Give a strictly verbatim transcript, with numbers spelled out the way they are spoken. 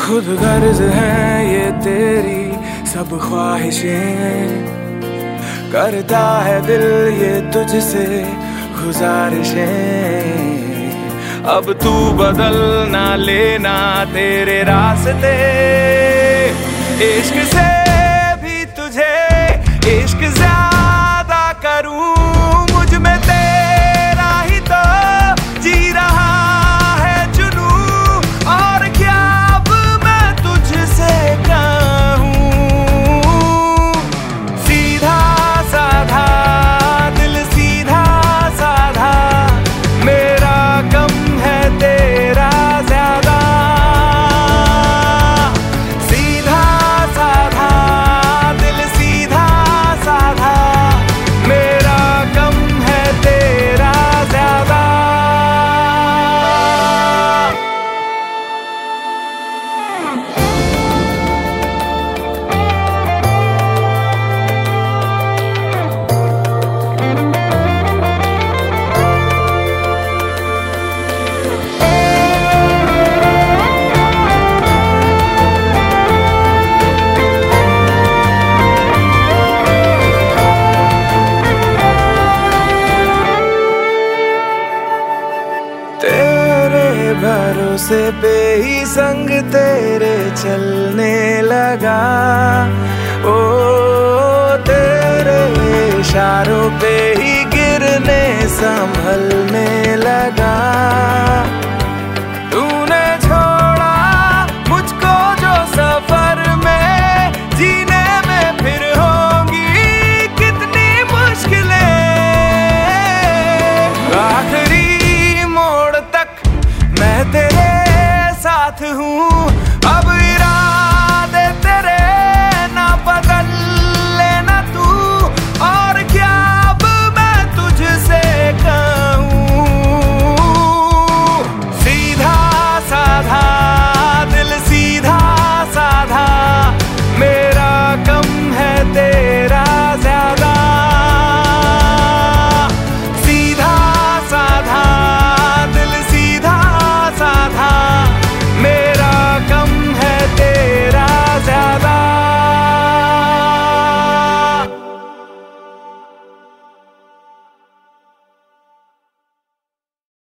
खुद गर्ज है ये तेरी सब ख्वाहिशें, करता है दिल ये तुझसे गुजारिशें। अब तू बदल ना लेना तेरे रास्ते, इश्क से भी तुझे इश्क ज्यादा करूं, मुझ में तेरा ही तो जी रहा है जुनू, और क्या अब मैं तुझसे कहूं। सीधा साधा दिल सीधा साधा, मेरा कम है तेरा ज्यादा। सीधा साधा दिल सीधा साधा, मेरा कम है तेरा ज्यादा। तेरे भरोसे पे ही संग तेरे चलने लगा, ओ तेरे इशारों पे ही गिरने संभलने लगा। तूने छोड़ा मुझको जो सफर में, जीने में फिर होंगी कितनी मुश्किलें। आखिरी मोड़ तक मैं तेरे साथ हूँ,